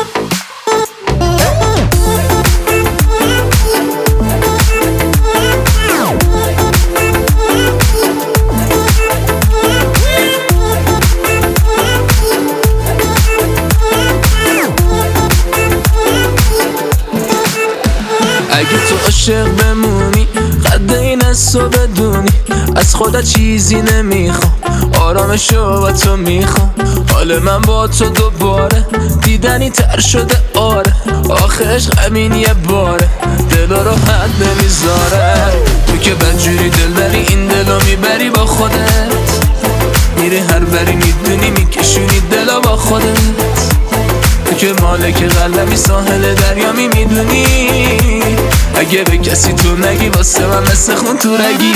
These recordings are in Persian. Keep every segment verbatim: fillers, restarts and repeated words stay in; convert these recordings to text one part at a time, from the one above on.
اگه تو عاشق بمونی قد این از تو بدونی از خودت چیزی نمیخوام، آرامشو با تو میخوام. حال من با تو دوباره دیدنی تر شده آره، آخه عشق همین یه باره دل رو حد نمیذاره. تو که بدجوری دل بری این دلو میبری با خودت، میری هر بری میدونی میکشونی دلو با خودت. تو که مالک قلبی ساحل دریامی میدونی، اگه به کسی تو نگی واسه من مثل خون تو رگی.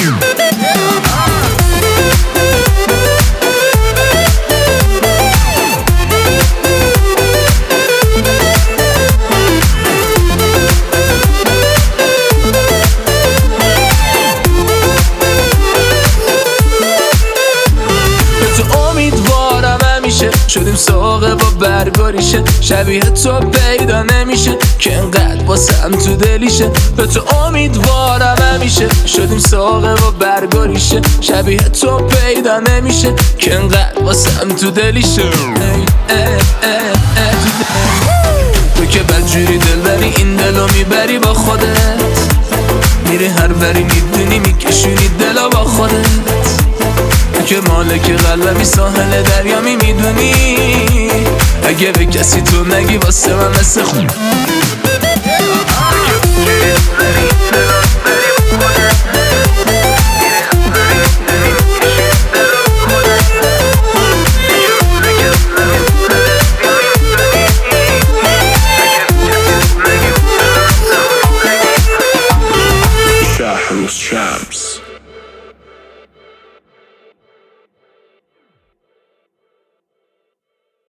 شدیم ساقه با برگاریشه، شبیه تو پیدا نمیشه که انقدر واسم تو دلیشه. به تو امیدوارم همیشه، شدیم ساقه با برگاریشه، شبیه تو پیدا نمیشه که انقدر واسم تو دلیشه. تو که بدجوری دل بری این دلو میبری با خودت، میری هر بری میدونی میکشونی دلو با خودت. که مالک قلبی ساحل دریامی میدونی، اگه به کسی تو نگی واسه من مثل خون. Shahros Shams.